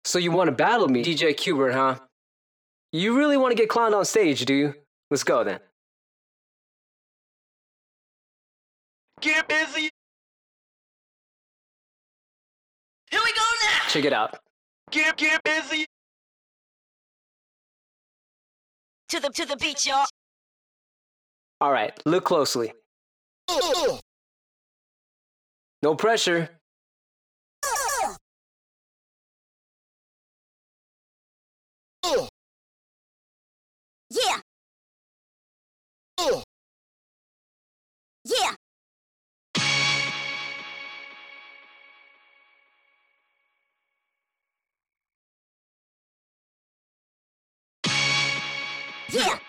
So you want to battle me, DJ Qbert, huh? You really want to get clowned on stage, do you? Let's go then. Get busy. Here we go now. Check it out. Get busy. To the beat, y'all. All right, look closely. No pressure. Yeah. Yeah. Yeah.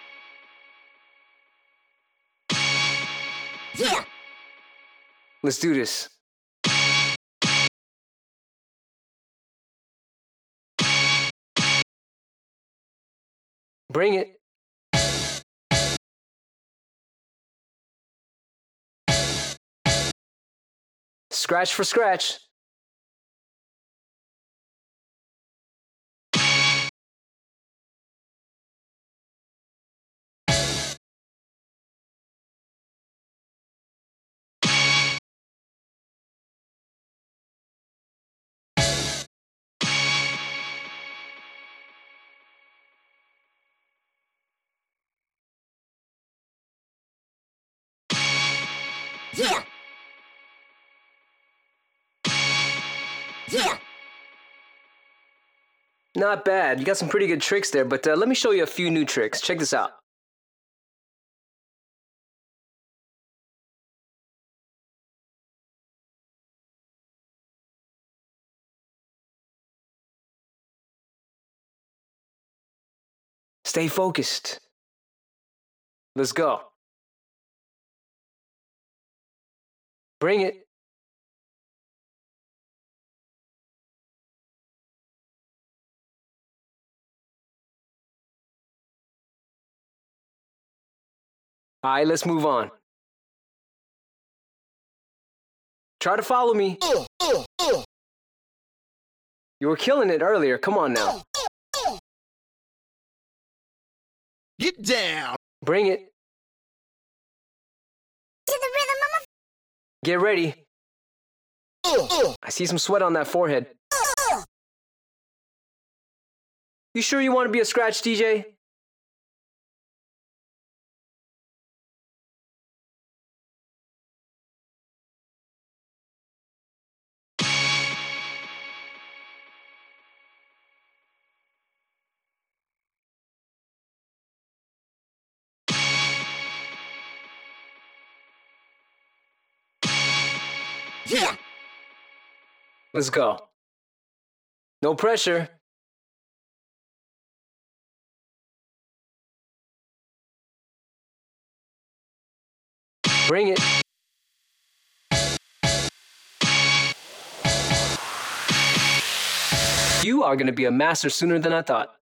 Yeah. Let's do this. Bring it. Scratch for scratch. Yeah. Yeah. Not bad. You got some pretty good tricks there, but let me show you a few new tricks. Check this out. Stay focused. Let's go. Bring it. All right, let's move on. Try to follow me. You were killing it earlier. Come on now. Get down. Bring it. To the rhythm of Get ready. I see some sweat on that forehead. You sure you want to be a scratch DJ? Yeah. Let's go. No pressure. Bring it. You are going to be a master sooner than I thought.